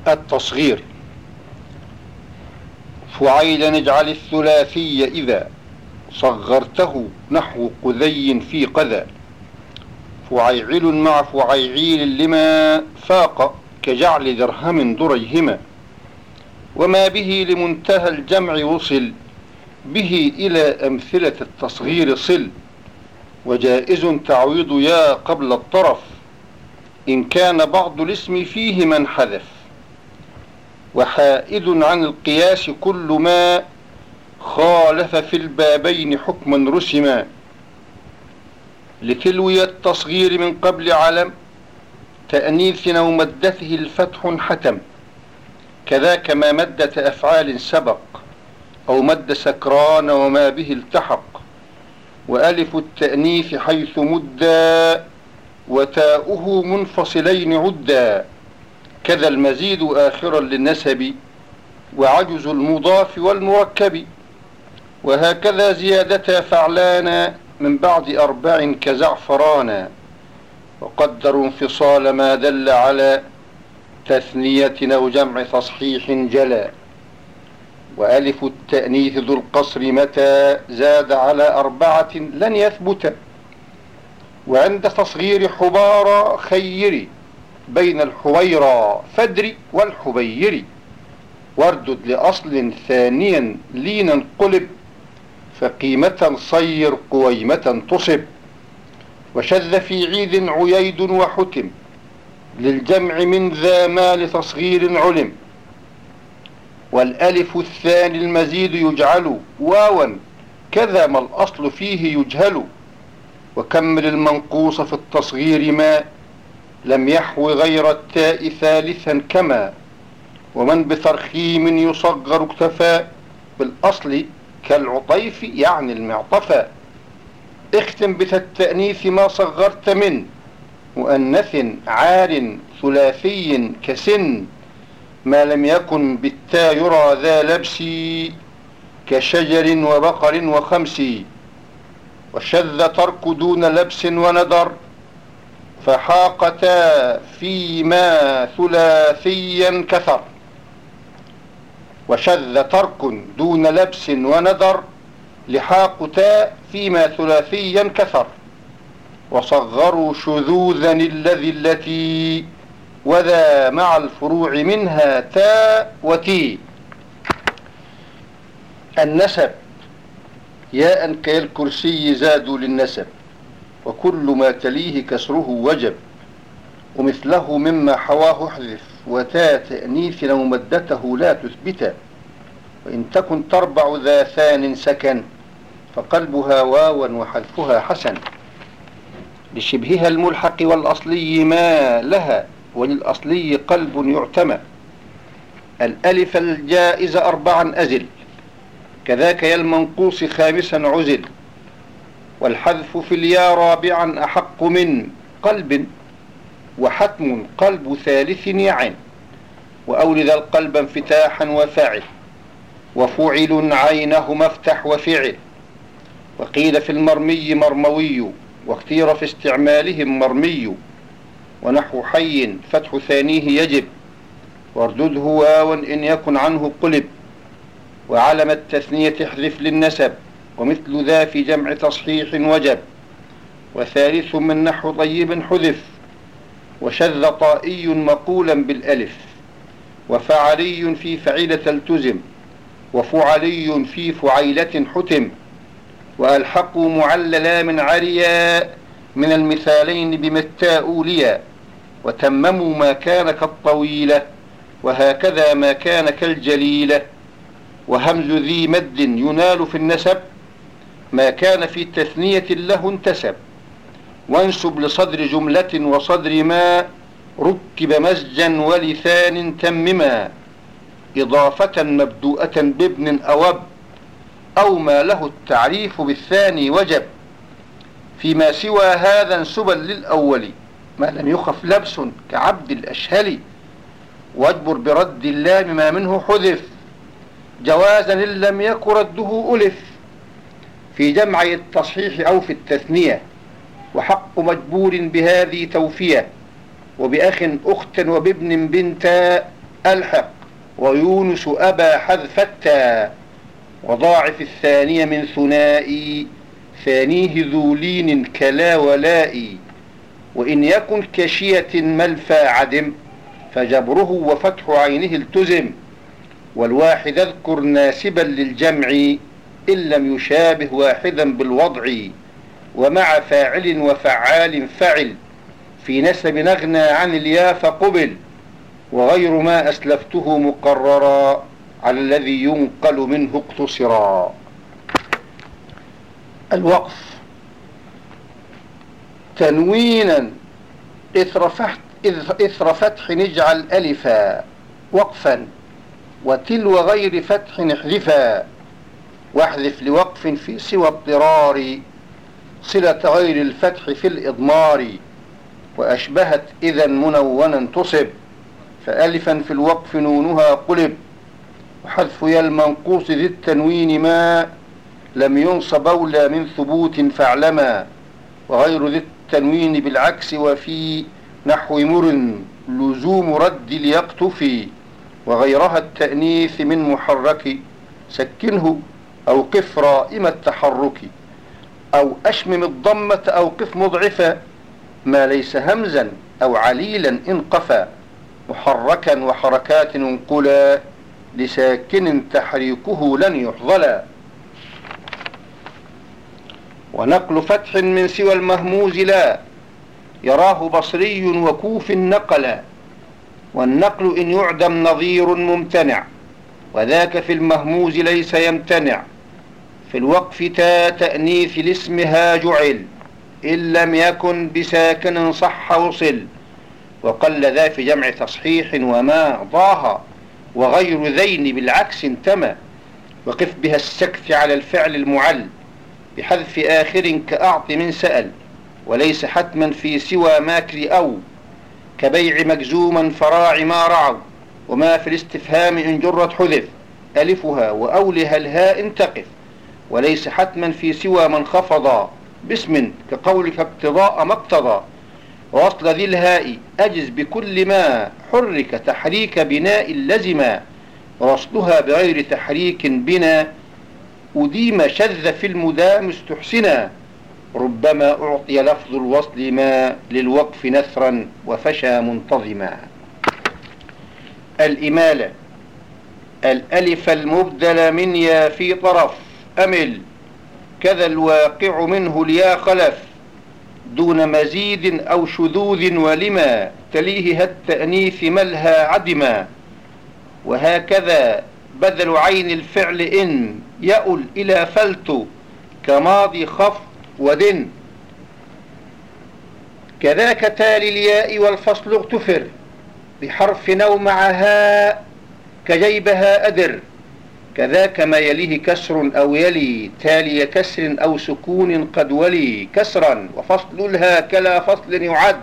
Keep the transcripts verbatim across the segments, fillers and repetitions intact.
التصغير. فعيلا اجعل الثلاثي إذا صغرته نحو قذي في قذا، فعيعل مع فعيعيل لما فاق كجعل درهم دريهما، وما به لمنتهى الجمع وصل به إلى أمثلة التصغير صل، وجائز تعويض يا قبل الطرف إن كان بعض الاسم فيه من حذف، وحائد عن القياس كل ما خالف في البابين حكما رسما، لتلوي التصغير من قبل علم تأنيث أو مدته الفتح حتم، كذاك ما مدة أفعال سبق أو مد سكران وما به التحق، وألف التأنيث حيث مدى وتاؤه منفصلين عدا، كذا المزيد آخرا للنسب وعجز المضاف والمركب، وهكذا زيادة فعلانا من بعد أربع كزعفرانا، وقدروا انفصال ما دل على تثنية أو جمع تصحيح جلا، وألف التأنيث ذو القصر متى زاد على أربعة لن يثبت، وعند تصغير حبارى خيري بين الحويرى فدري والحبيري، واردد لأصل ثانيا لينا قلب فقيمة صير قويمة تصب، وشذ في عيد عييد وحتم للجمع من ذا ما لتصغير علم، والألف الثاني المزيد يجعل واوا كذا ما الأصل فيه يجهل، وكمل المنقوص في التصغير ما لم يحو غير التاء ثالثا كما، ومن بترخيم يصغر اكتفى بالأصل كالعطيف يعني المعطفى، اختم بتا التأنيث ما صغرت من مؤنث عار ثلاثي كسن، ما لم يكن بالتا يرى ذا لبسي كشجر وبقر وخمس، وشذ ترك دون لبس وندر فحاقتا فيما ثلاثيا كثر، وشذ ترك دون لبس وندر لحاق تاء فيما ثلاثيا كثر، وصغروا شذوذا الذي التي وذا مع الفروع منها تاء وتي. النسب ياء كالكرسي زادوا للنسب، وكل ما تليه كسره وجب، ومثله مما حواه احذف وتاء تأنيث لو مدته لا تثبتا، وإن تكن تربع ذا ثان سكن فقلبها واوا وحذفها حسن، لشبهها الملحق والأصلي ما لها وللأصلي قلب يعتمى، الألف الجائز أربعا أزل كذاك يا المنقوص خامسا عزل، والحذف في اليا رابعا أحق من قلب، وحتم قلب ثالث يعن، وأولد القلب انفتاحا وفاعل، وفعل عينه مفتح وفعل، وقيل في المرمي مرموي، واختير في استعمالهم مرمي، ونحو حي فتح ثانيه يجب، واردده واوا إن يكن عنه قلب، وعلم التثنية احذف للنسب، ومثل ذا في جمع تصحيح وجب، وثالث من نحو طيب حذف، وشذ طائي مقولا بالألف، وفعلي في فعيلة التزم، وفعلي في فعيلة حتم، وألحقوا معللا من عريا من المثالين بمتاء أوليا، وتمموا ما كان كالطويلة وهكذا ما كان كالجليلة، وهمز ذي مد ينال في النسب ما كان في تثنية له انتسب، وانسب لصدر جملة وصدر ما ركب مزجا ولثان تمما، إضافة مبدوءة بابن أوب أو ما له التعريف بالثاني وجب، فيما سوى هذا انسبا للأول ما لم يخف لبس كعبد الأشهل، واجبر برد اللام ما منه حذف جوازا إن لم يك رده ألف، في جمع التصحيح أو في التثنية، وحق مجبور بهذه توفية، وبأخ أخت وبابن بنتا ألحق ويونس أبى حذف التاء وضاعف الثانية من ثنائي ثانيه ذو لين كلا ولائي وإن يكن كشية ملفى عدم فجبره وفتح عينه التزم والواحد اذكر ناسبا للجمع إن لم يشابه واحدا بالوضع ومع فاعل وفعال فعل في نسب نغنى عن اليا فقبل وغير ما أسلفته مقررا على الذي ينقل منه اقتصرا. الوقف تنوينا إثر فتح, إثر فتح نجعل ألفا وقفا وتلو غير فتح احذفا واحذف لوقف في سوى اضطرار صلة غير الفتح في الإضمار وأشبهت إذا منونا تصب فألفا في الوقف نونها قلب وحذف يا المنقوص ذي التنوين ما لم ينصب أولى من ثبوت فاعلما وغير ذي التنوين بالعكس وفي نحو مر لزوم رد ليقتفي وغيرها التأنيث من محرك سكنه أو قف رائم التحرك أو أشمم الضمة أو قف مضعفا ما ليس همزا أو عليلا انقفا محركا وحركات انقلا لساكن تحريكه لن يحظلا ونقل فتح من سوى المهموز لا يراه بصري وكوف نقلا والنقل إن يعدم نظير ممتنع وذاك في المهموز ليس يمتنع في الوقف تا تأنيث لاسمها جعل إن لم يكن بساكن صح وصل وقل ذا في جمع تصحيح وما ضاها وغير ذين بالعكس انتمى وقف بها السكت على الفعل المعل بحذف آخر كأعط من سأل وليس حتما في سوى ماكر أو كبيع مجزوما فراع ما رعوا وما في الاستفهام إن جرت حذف ألفها وأولها الهاء تقف وليس حتما في سوى من خفض باسم كقولك اقتضاء ما اقتضى ووصل ذي الهاء أجز بكل ما حرك تحريك بناء لزما ووصلها بغير تحريك بنا أديم شذ في المدام استحسنا ربما أعطي لفظ الوصل ما للوقف نثرا وفشى منتظما. الإمالة الألف المبدل من يا في طرف أمل كذا الواقع منه اليا خلف دون مزيد أو شذوذ ولما تليه التأنيث ملها عدما وهكذا بدل عين الفعل إن يؤل إلى فلت كماضي خف ودن كذاك تالي الياء والفصل اغتفر بحرف نو معها كجيبها أدر كذاك ما يليه كسر أو يلي تالي كسر أو سكون قد ولي كسرا وفصل الها كلا فصل يعد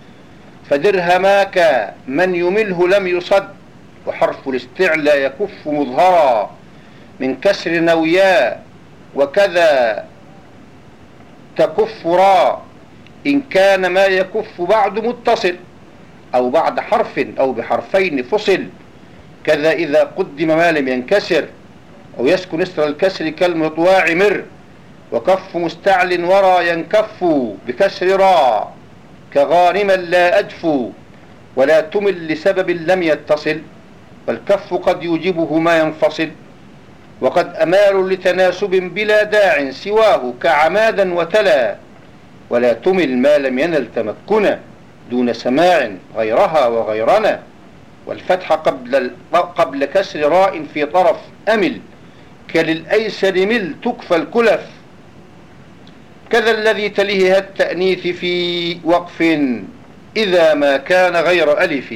فدرهماك من يمله لم يصد وحرف الاستعلى يكف مظهرا من كسر نويا وكذا تكف را إن كان ما يكف بعد متصل أو بعد حرف أو بحرفين فصل كذا إذا قدم ما لم ينكسر أو يسكن اسر الكسر كالمطواع مر وكف مستعل ورا ينكف بكسر را كغانما لا أدفو ولا تمل لسبب لم يتصل والكف قد يوجبه ما ينفصل وقد أمال لتناسب بلا داع سواه كعمادا وتلا ولا تمل ما لم ينل تمكنا دون سماع غيرها وغيرنا والفتح قبل, قبل كسر راء في طرف أمل كللأيسر مل تكفى الكلف كذا الذي تليه التأنيث في وقف إذا ما كان غير ألف.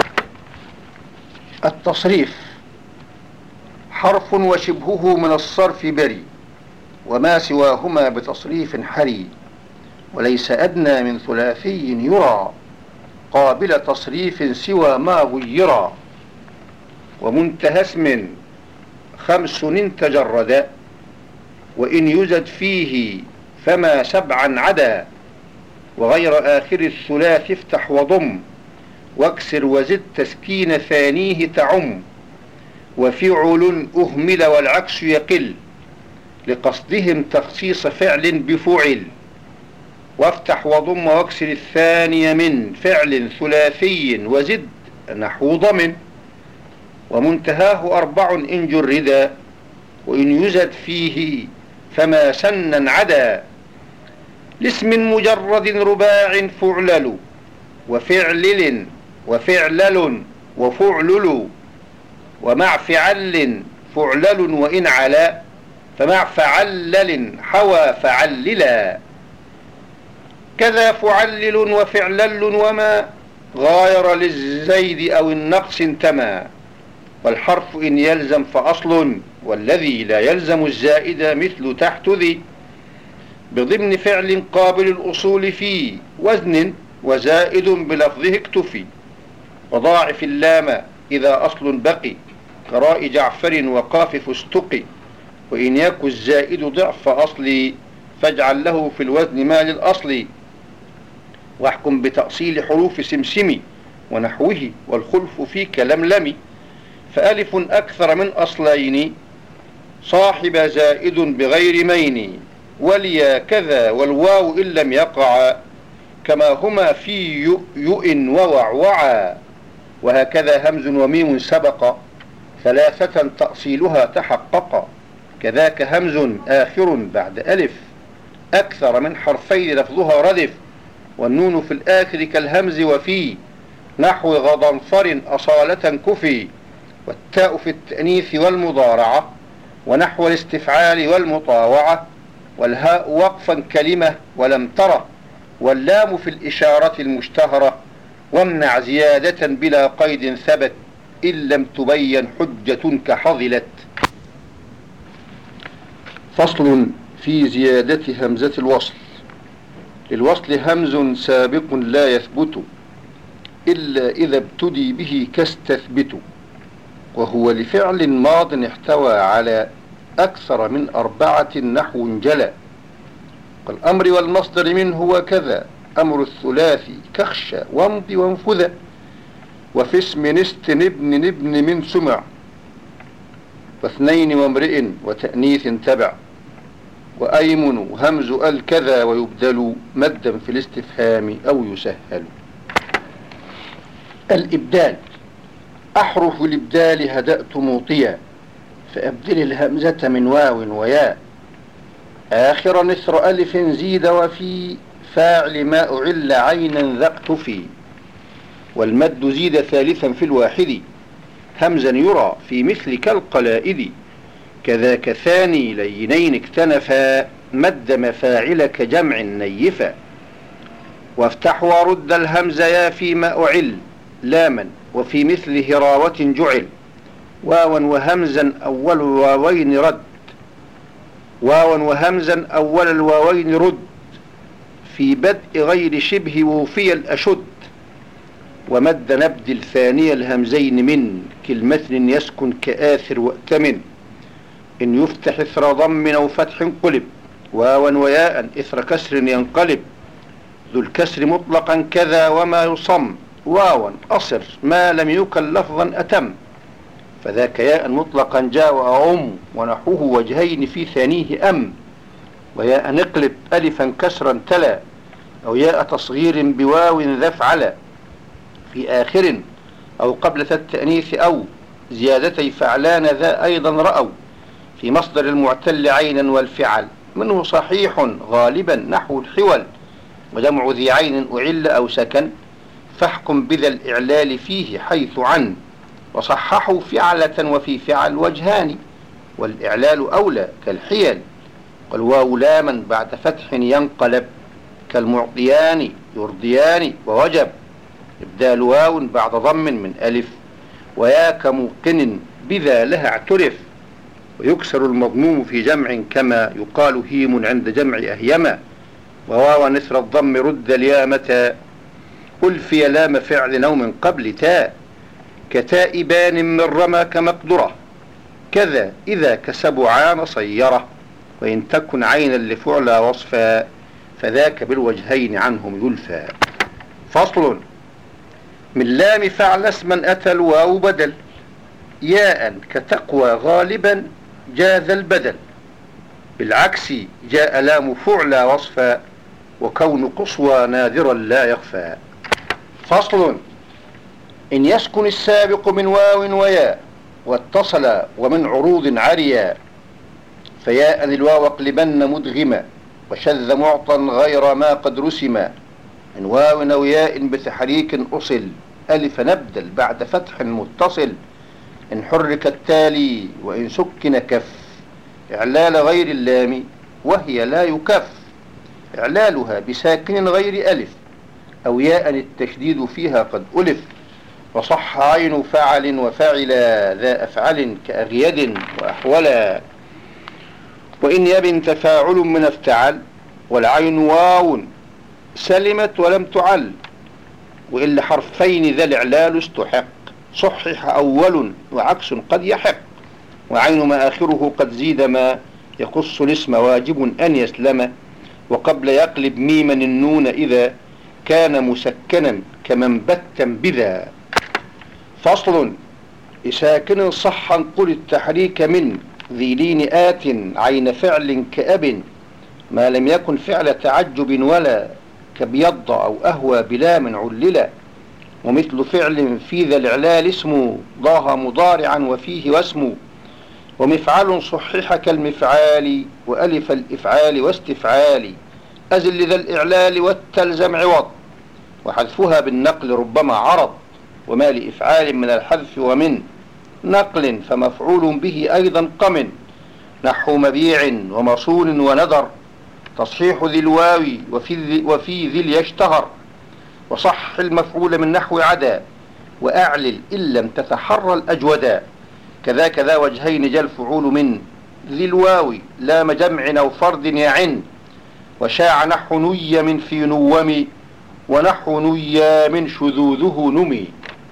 التصريف حرف وشبهه من الصرف بري وما سواهما بتصريف حري وليس أدنى من ثلاثي يرى قابل تصريف سوى ما غيرا ومنتهى اسم خمس تجردا وإن يزد فيه فما سبعا عدا وغير آخر الثلاث افتح وضم واكسر وزد تسكين ثانيه تعم، وفعل أهمل والعكس يقل لقصدهم تخصيص فعل بفعل، وافتح وضم واكسر الثاني من فعل ثلاثي وزد نحو ضمن، ومنتهاه أربع إن جردا، وإن يزد فيه فما سنا عدا، لاسم مجرد رباع فعلل، وفعلل وفعلل وفعلل، ومع فعل فعلل وإن علا، فمع فعلل حوى فعللا، كذا فعلل وفعلل وما غاير للزيد أو النقص انتمى، والحرف إن يلزم فأصل، والذي لا يلزم الزائد مثل تحت ذي، بضمن فعل قابل الأصول في وزن، وزائد بلفظه اكتفي، وضاعف اللام إذا أصل بقي، كراء جعفر وقاف فستقي، وإن يك الزائد ضعف أصلي، فاجعل له في الوزن ما للأصل، واحكم بتأصيل حروف سمسم ونحوه، والخلف في كلملم، فألف أكثر من أصلين صاحب زائد بغير مين، واليا كذا والواو إن لم يقع، كما هما في يؤ ووعوعا، وهكذا همز وميم سبق ثلاثة تأصيلها تحقق، كذاك همز آخر بعد ألف أكثر من حرفين لفظها ردف، والنون في الآخر كالهمز وفي نحو غضنفر أصالة كفي، والتاء في التأنيث والمضارعة ونحو الاستفعال والمطاوعة، والهاء وقفا كلمة ولم ترى، واللام في الإشارة المشتهرة، وامنع زيادة بلا قيد ثبت إن لم تبين حجة كحظلت. فصل في زيادة همزة الوصل. للوصل همز سابق لا يثبت إلا إذا ابتدي به كاستثبت، وهو لفعل ماض احتوى على أكثر من أربعة نحو جلى، والأمر والمصدر منه وكذا أمر الثلاثي كخشى وامض وانفذ، وفي اسم نست نبن نبن من سمع، واثنين وامرئ وتأنيث تبع، وأيمن همز الكذا ويبدل مدا في الاستفهام أو يسهل. الإبدال. أحرف الإبدال هدأت موطيا، فأبدل الهمزة من واو وياء، آخر نثر ألف زيد وفي فاعل ما أعل عينا ذقت في، والمد زيد ثالثا في الواحد همزا يرى في مثل كالقلائد، كذاك ثاني لينين اكتنفا مد مفاعلك جمع نيفا، وافتح ورد الهمز يا فيما أعل لاما، وفي مثل هراوة جعل واوا وهمزا أول الواوين رد، واوا وهمزا أول الواوين رد، في بدء غير شبه وفي الأشد، ومد نبدل ثاني الهمزين من كلمة يسكن كآثر وأتمن، إن يفتح إثر ضم أو فتح قلب، واوا وياء إثر كسر ينقلب، ذو الكسر مطلقا كذا وما يصم، واوا أصر ما لم يكن لفظا أتم، فذاك ياء مطلقا جاء وأعم، ونحوه وجهين في ثانيه أم، وياء نقلب ألفا كسرا تلا، أو ياء تصغير بواو ذفعل في آخر، أو قبل التأنيث، أو زيادتي فعلان ذا أيضا رأوا، في مصدر المعتل عينا والفعل منه صحيح غالبا نحو الحول، وجمع ذي عين أعل أو سكن، فاحكم بذا الإعلال فيه حيث عن، وصححوا فعلة وفي فعل وجهان، والإعلال أولى كالحيل، والواو لاما بعد فتح ينقلب، كالمعطيان يرضيان ووجب، إبدال واو بعد ضم من ألف، ويا كموقن بذا لها اعترف، ويكسر المضموم في جمع كما يقال هيم عند جمع أهيما، وواو نثر الضم رد اليامة، ألفي لام فعل نوم قبل تاء، كتائبان من رمى كمقدرة، كذا إذا كسبعان صيرة، وإن تكن عينا لفعلى وصفا، فذاك بالوجهين عنهم يلفى. فصل. من لام فعل اسما أتى الواو بدل، ياء كتقوى غالبا جاز البدل، بالعكس جاء لام فعلى وصفا، وكون قصوى نادرا لا يخفى. فصل: إن يسكن السابق من واو وياء واتصل ومن عروض عريا، فياء الواو اقلبن مدغما، وشذ معطا غير ما قد رسما، من واو أو ياء بتحريك أصل، ألف نبدل بعد فتح متصل، إن حرك التالي وإن سكن كف، إعلال غير اللام وهي لا يكف، إعلالها بساكن غير ألف أو ياء التشديد فيها قد ألف، وصح عين فعل وفعلا ذا أفعل كأغيد وأحولا، وإن يبن تفاعل من افتعل، والعين واو سلمت ولم تعل، وإلا حرفين ذا الإعلال استحق، صحح أول وعكس قد يحق، وعين ما آخره قد زيد ما يقص الاسم واجب أن يسلم، وقبل يقلب ميما النون إذا كان مسكنا كمن بتا بذا. فصل: لساكن صحا قل التحريك من ذي لين آت عين فعل كأب، ما لم يكن فعل تعجب ولا كبيض أو أهوى بلا من عللا، ومثل فعل في ذا الإعلال اسم ضاه مضارعا وفيه واسم، ومفعل صحح كالمفعال وألف الإفعال واستفعال، أزل لذا الإعلال والتلزم عوض، وحذفها بالنقل ربما عرض، وما لإفعال من الحذف ومن نقل فمفعول به أيضا قمن، نحو مبيع ومصون وندر، تصحيح ذي الواو وفي ذي, وفي ذي اليشتهر، وصح المفعول من نحو عدا، وأعلل إن لم تتحرى الأجودا، كذا كذا وجهين جاء الفعول من ذي الواو لام جمع أو فرد يعن، وشاع نحو ني من في نوم، ونحو نيا من شذوذه نمي.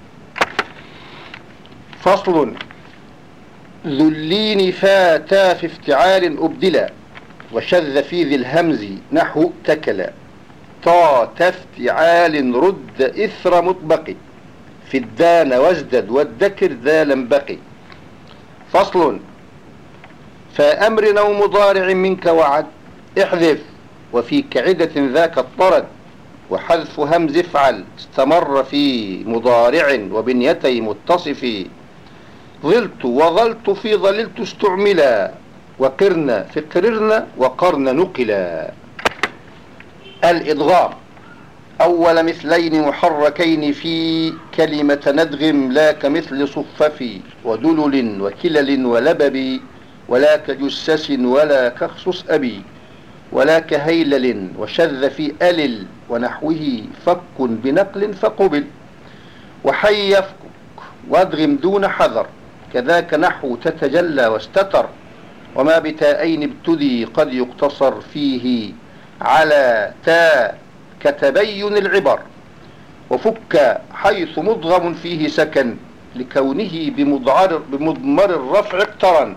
فصل: ذو اللين فاتا في افتعال أبدلا، وشذ في ذي الهمز نحو اتكلا، طا تفتعال رد إثر مطبق، في الدان وازدد والذكر ذالا بقي. فصل: فأمر أو مضارع منك وعد احذف، وفي كعدة ذاك الطرد، وحذف همز افعل استمر في مضارع وبنيتي متصف، ظلت وظلت في ظللت استعملا، وقرن في قررن وقرن نقلا. الإدغام: أول مثلين محركين في كلمة ندغم، لا كمثل صفف ودلل وكلل ولبب، ولا كجسس ولا كخصص أبي، ولا كهيلل، وشذ في ألل ونحوه فك بنقل فقبل، وحي يفكك وادغم دون حذر، كذاك نحو تتجلى واستتر، وما بتاءين ابتدي قد يقتصر فيه على تاء كتبين العبر، وفك حيث مضغم فيه سكن لكونه بمضمر الرفع اقترن،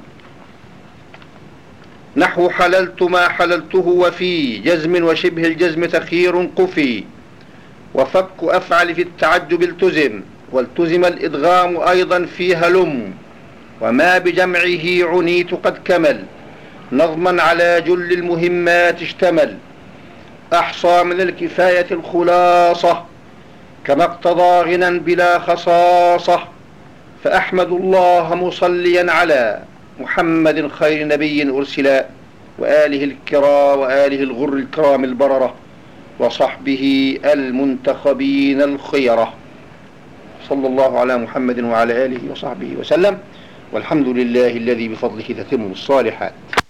نحو حللت ما حللته وفي جزم وشبه الجزم تخير قفي، وفك أفعل في التعجب التزم، والتزم الإدغام أيضا في هلم، وما بجمعه عنيت قد كمل، نظما على جل المهمات اشتمل، أحصى من الكفاية الخلاصة، كما اقتضى غنى بلا خصاصة، فأحمد الله مصليا على محمد خير نبي أرسلا، وآله الكرام وآله الغر الكرام البررة، وصحبه المنتخبين الخيرة، صلى الله على محمد وعلى آله وصحبه وسلم، والحمد لله الذي بفضله تتم الصالحات.